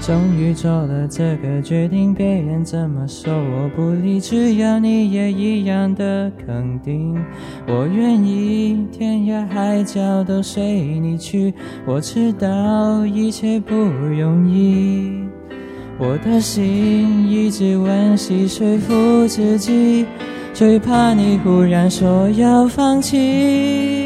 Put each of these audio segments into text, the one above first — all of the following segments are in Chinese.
终于做了这个决定，别人怎么说我不理，只要你也一样的肯定，我愿意天涯海角都随你去。我知道一切不容易，我的心一直温习说服自己，最怕你忽然说要放弃。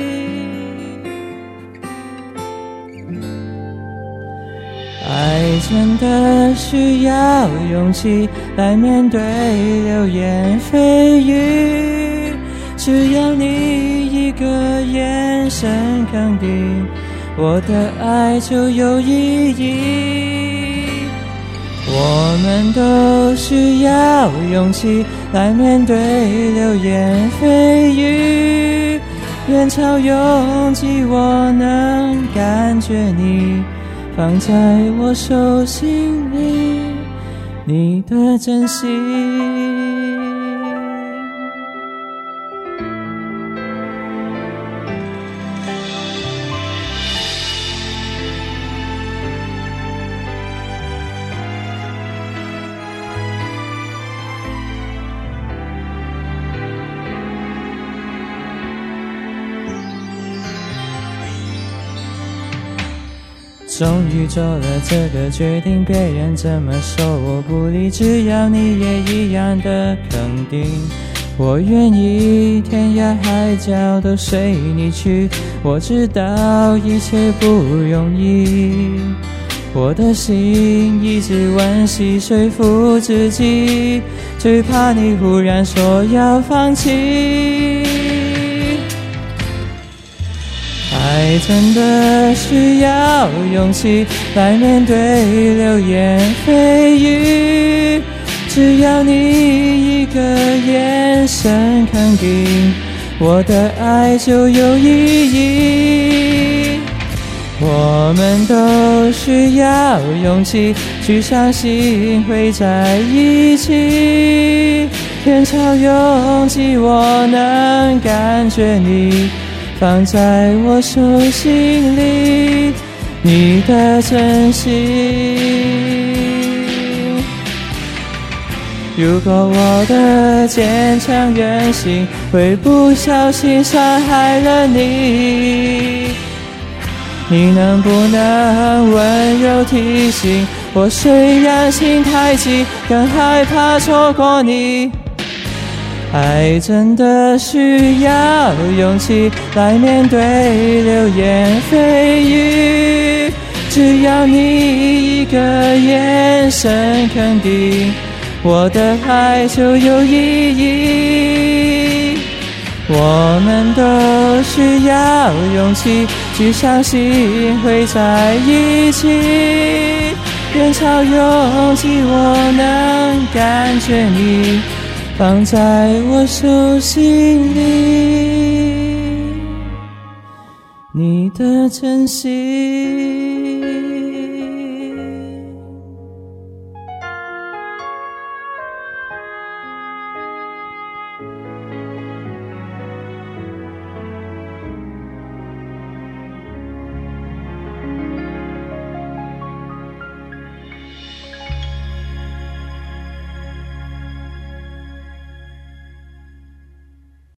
爱真的需要勇气来面对流言蜚语，只要你一个眼神肯定，我的爱就有意义。我们都需要勇气来面对流言蜚语，人潮拥挤，我能感觉你放在我手心里，你的真心。终于做了这个决定，别人怎么说我不理，只要你也一样的肯定，我愿意天涯海角都随你去。我知道一切不容易，我的心一直温习说服自己，最怕你忽然说要放弃。爱真的需要勇气来面对流言蜚语，只要你一个眼神肯定，我的爱就有意义。我们都需要勇气去相信会在一起，人潮拥挤，我能感觉你放在我手心里，你的真心。如果我的坚强任性会不小心伤害了你，你能不能温柔提醒我，虽然心太急，更害怕错过你。爱真的需要勇气来面对流言蜚语，只要你一个眼神肯定，我的爱就有意义。我们都需要勇气去相信会在一起，人潮拥挤，我能感觉你放在我手心里，你的真心。